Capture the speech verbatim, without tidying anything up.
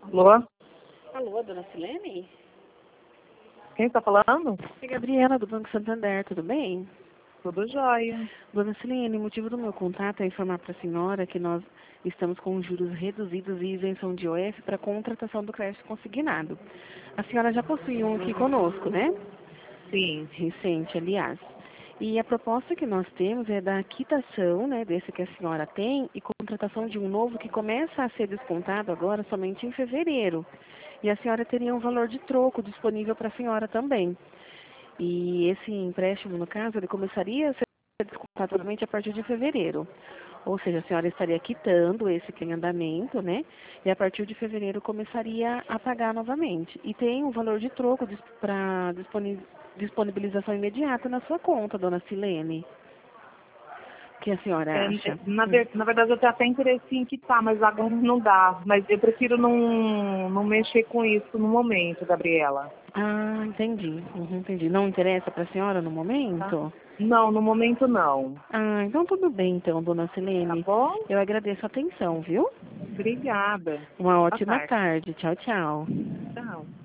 Alô? Alô, dona Silene? Quem está falando? É Gabriela, do Banco Santander, tudo bem? Tudo jóia. Dona Silene, o motivo do meu contato é informar para a senhora que nós estamos com juros reduzidos e isenção de O F para contratação do crédito consignado. A senhora já possui um aqui conosco, né? Sim. Recente, aliás. E a proposta que nós temos é da quitação, né, desse que a senhora tem e contratação de um novo que começa a ser descontado agora somente em fevereiro. E a senhora teria um valor de troco disponível para a senhora também. E esse empréstimo, no caso, ele começaria a ser descontado somente a partir de fevereiro. Ou seja, a senhora estaria quitando esse que é em andamento, né? E a partir de fevereiro começaria a pagar novamente. E tem um valor de troco para disponibilização imediata na sua conta, dona Silene. O que a senhora É, acha? na, ver- na verdade, eu tenho até interesse em quitar, mas agora não dá. Mas eu prefiro não, não mexer com isso no momento, Gabriela. Ah, entendi. Uhum, entendi. Não interessa para a senhora no Tá? momento? Não, no momento não. Ah, então tudo bem, então, dona Tá Silene. bom? Eu agradeço a atenção, viu? Obrigada. Uma Boa ótima tarde. tarde. Tchau, tchau. Tchau.